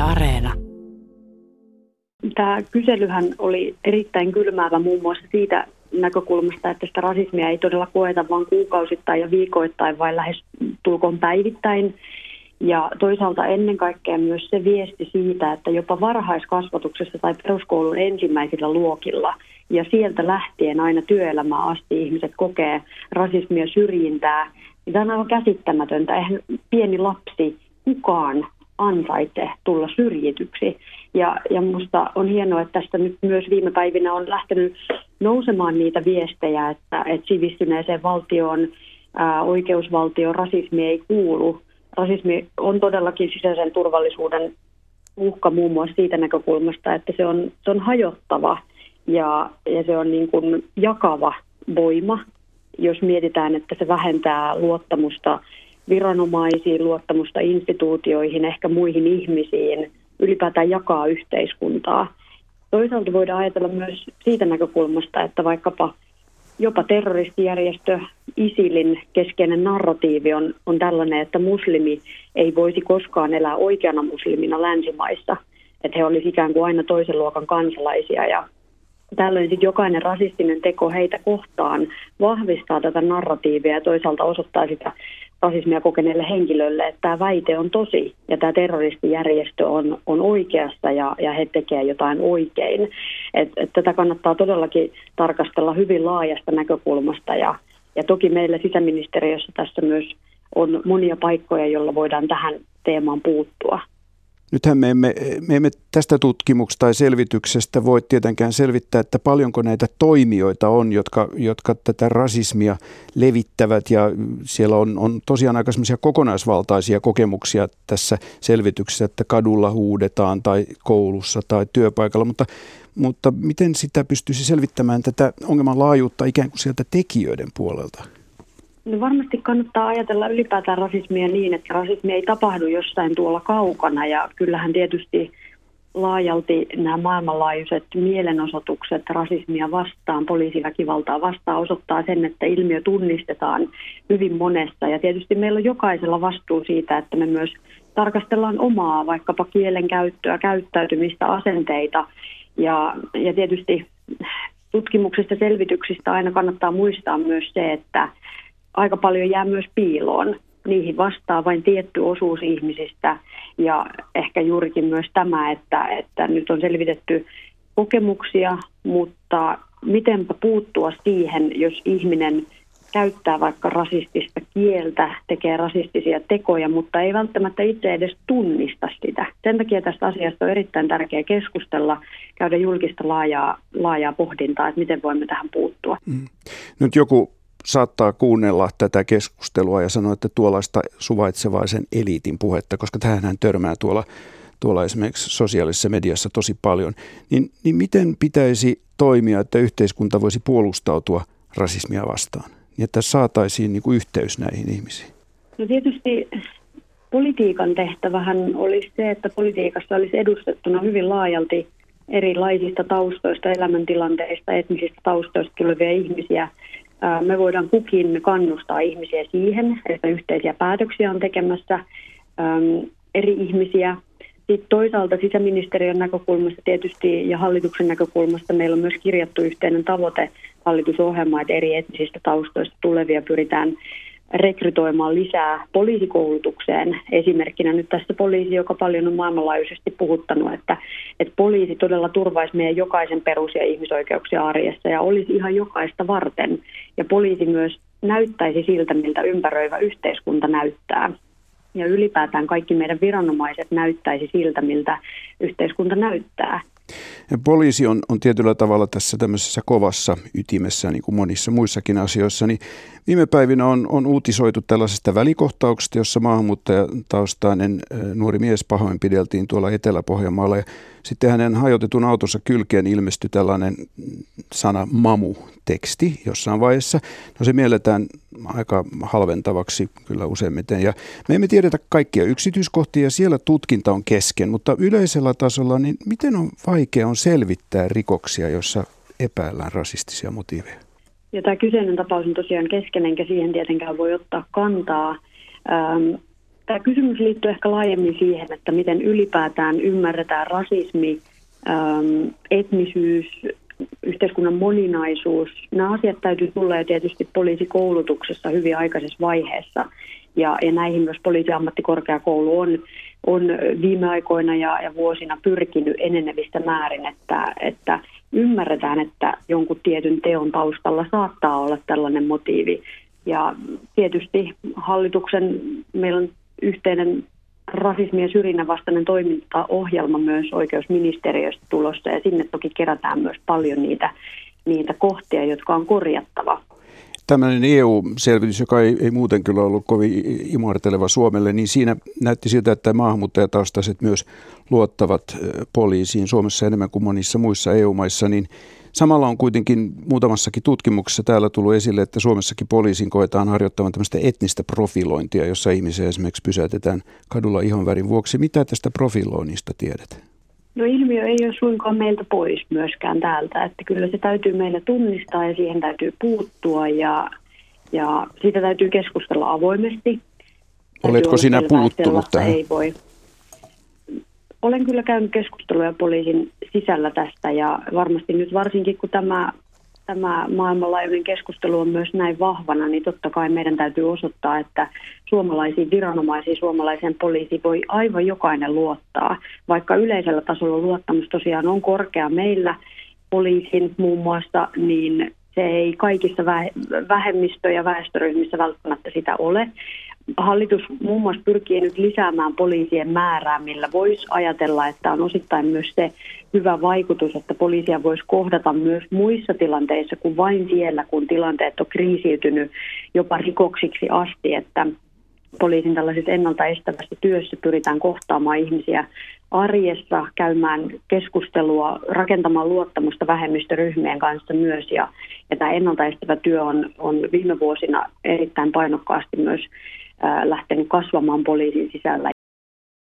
Areena. Tämä kyselyhän oli erittäin kylmäävä muun muassa siitä näkökulmasta, että sitä rasismia ei todella koeta vain kuukausittain ja viikoittain, vaan lähes tulkoon päivittäin. Ja toisaalta ennen kaikkea myös se viesti siitä, että jopa varhaiskasvatuksessa tai peruskoulun ensimmäisillä luokilla ja sieltä lähtien aina työelämään asti ihmiset kokee rasismia, syrjintää. Tämä on aivan käsittämätöntä. Eihän pieni lapsi kukaan ansaitse tulla syrjityksi. Ja minusta on hienoa, että tästä nyt myös viime päivinä on lähtenyt nousemaan niitä viestejä, että sivistyneeseen valtioon, oikeusvaltioon rasismi ei kuulu. Rasismi on todellakin sisäisen turvallisuuden uhka muun muassa siitä näkökulmasta, että se on hajottava ja se on niin kuin jakava voima, jos mietitään, että se vähentää luottamusta viranomaisiin, luottamusta instituutioihin, ehkä muihin ihmisiin, ylipäätään jakaa yhteiskuntaa. Toisaalta voidaan ajatella myös siitä näkökulmasta, että vaikkapa jopa terroristijärjestö ISILin keskeinen narratiivi on tällainen, että muslimi ei voisi koskaan elää oikeana muslimina länsimaissa. Että he olisivat ikään kuin aina toisen luokan kansalaisia ja tällöin sitten jokainen rasistinen teko heitä kohtaan vahvistaa tätä narratiivia ja toisaalta osoittaa sitä rasismia kokeneelle henkilölle, että tämä väite on tosi ja tämä terroristijärjestö on oikeassa ja he tekevät jotain oikein. Tätä kannattaa todellakin tarkastella hyvin laajasta näkökulmasta ja toki meillä sisäministeriössä tässä myös on monia paikkoja, joilla voidaan tähän teemaan puuttua. Nythän me emme tästä tutkimuksesta tai selvityksestä voi tietenkään selvittää, että paljonko näitä toimijoita on, jotka tätä rasismia levittävät. Ja siellä on tosiaan aika semmoisia kokonaisvaltaisia kokemuksia tässä selvityksessä, että kadulla huudetaan tai koulussa tai työpaikalla. Mutta miten sitä pystyisi selvittämään tätä ongelman laajuutta ikään kuin sieltä tekijöiden puolelta? No varmasti kannattaa ajatella ylipäätään rasismia niin, että rasismi ei tapahdu jossain tuolla kaukana ja kyllähän tietysti laajalti nämä maailmanlaajuiset mielenosoitukset rasismia vastaan, poliisiväkivaltaa vastaan osoittaa sen, että ilmiö tunnistetaan hyvin monesta ja tietysti meillä on jokaisella vastuu siitä, että me myös tarkastellaan omaa vaikkapa kielenkäyttöä, käyttäytymistä, asenteita ja tietysti tutkimuksista ja selvityksistä aina kannattaa muistaa myös se, että aika paljon jää myös piiloon. Niihin vastaa vain tietty osuus ihmisistä ja ehkä juurikin myös tämä, että nyt on selvitetty kokemuksia, mutta mitenpä puuttua siihen, jos ihminen käyttää vaikka rasistista kieltä, tekee rasistisia tekoja, mutta ei välttämättä itse edes tunnista sitä. Sen takia tästä asiasta on erittäin tärkeää keskustella, käydä julkista laajaa pohdintaa, että miten voimme tähän puuttua. Nyt joku saattaa kuunnella tätä keskustelua ja sanoa, että tuollaista suvaitsevaisen eliitin puhetta, koska tähän törmää tuolla esimerkiksi sosiaalisessa mediassa tosi paljon, niin miten pitäisi toimia, että yhteiskunta voisi puolustautua rasismia vastaan, niin että saataisiin niin kuin yhteys näihin ihmisiin? No tietysti politiikan tehtävähän olisi se, että politiikassa olisi edustettuna hyvin laajalti erilaisista taustoista, elämäntilanteista, etnisistä taustoista tulevia ihmisiä. Me voidaan kukin kannustaa ihmisiä siihen, että yhteisiä päätöksiä on tekemässä eri ihmisiä. Sitten toisaalta sisäministeriön näkökulmasta tietysti ja hallituksen näkökulmasta meillä on myös kirjattu yhteinen tavoite hallitusohjelma, että eri etnisistä taustoista tulevia pyritään rekrytoimaan lisää poliisikoulutukseen. Esimerkkinä nyt tässä poliisi, joka paljon on maailmanlaajuisesti puhuttanut, että poliisi todella turvaisi meidän jokaisen perus- ja ihmisoikeuksia arjessa ja olisi ihan jokaista varten. Ja poliisi myös näyttäisi siltä, miltä ympäröivä yhteiskunta näyttää. Ja ylipäätään kaikki meidän viranomaiset näyttäisi siltä, miltä yhteiskunta näyttää. Ja poliisi on tietyllä tavalla tässä tämmöisessä kovassa ytimessä, niin kuin monissa muissakin asioissa. Niin viime päivinä on uutisoitu tällaisesta välikohtauksesta, jossa maahanmuuttajataustainen nuori mies pahoinpideltiin tuolla Etelä-Pohjanmaalla. Ja sitten hänen hajotetun autonsa kylkeen ilmestyi tällainen sana mamu-teksti jossain vaiheessa. No se mielletään aika halventavaksi kyllä useimmiten. Ja me emme tiedetä kaikkia yksityiskohtia ja siellä tutkinta on kesken, mutta yleisellä tasolla niin miten on vaikea on selvittää rikoksia, joissa epäillään rasistisia motiiveja? Ja tämä kyseinen tapaus on tosiaan kesken, enkä siihen tietenkään voi ottaa kantaa. Tämä kysymys liittyy ehkä laajemmin siihen, että miten ylipäätään ymmärretään rasismi, etnisyys, yhteiskunnan moninaisuus. Nämä asiat täytyy tulla jo tietysti poliisikoulutuksessa hyvin aikaisessa vaiheessa. Ja näihin myös poliisiammattikorkeakoulu on viime aikoina ja vuosina pyrkinyt enenevistä määrin, että ymmärretään, että jonkun tietyn teon taustalla saattaa olla tällainen motiivi. Ja tietysti meillä on yhteinen rasismi- ja syrjinnän vastainen toimintaohjelma myös oikeusministeriöstä tulossa, ja sinne toki kerätään myös paljon niitä kohtia, jotka on korjattava. Tällainen EU-selvitys, joka ei muuten kyllä ollut kovin imarteleva Suomelle, niin siinä näytti siltä, että maahanmuuttajataustaiset myös luottavat poliisiin Suomessa enemmän kuin monissa muissa EU-maissa, niin samalla on kuitenkin muutamassakin tutkimuksessa täällä tullut esille, että Suomessakin poliisin koetaan harjoittavan tämmöistä etnistä profilointia, jossa ihmisiä esimerkiksi pysäytetään kadulla ihonvärin vuoksi. Mitä tästä profiloinnista tiedät? No ilmiö ei ole suinkaan meiltä pois myöskään täältä, että kyllä se täytyy meillä tunnistaa ja siihen täytyy puuttua ja siitä täytyy keskustella avoimesti. Oletko sinä puuttunut tähän? Ei voi. Olen kyllä käynyt keskusteluja poliisin sisällä tästä ja varmasti nyt varsinkin kun tämä maailmanlaajuinen keskustelu on myös näin vahvana, niin totta kai meidän täytyy osoittaa, että suomalaisiin viranomaisiin, suomalaiseen poliisiin voi aivan jokainen luottaa. Vaikka yleisellä tasolla luottamus tosiaan on korkea meillä poliisin muun muassa, niin se ei kaikissa vähemmistö- ja väestöryhmissä välttämättä sitä ole. Hallitus muun muassa pyrkii nyt lisäämään poliisien määrää, millä voisi ajatella, että on osittain myös se hyvä vaikutus, että poliisia voisi kohdata myös muissa tilanteissa kuin vain siellä, kun tilanteet on kriisiytynyt jopa rikoksiksi asti, että poliisin tällaisessa ennaltaestävässä työssä pyritään kohtaamaan ihmisiä arjessa, käymään keskustelua, rakentamaan luottamusta vähemmistöryhmien kanssa myös. Ja tämä ennaltaestävä työ on viime vuosina erittäin painokkaasti myös lähtenyt kasvamaan poliisin sisällä.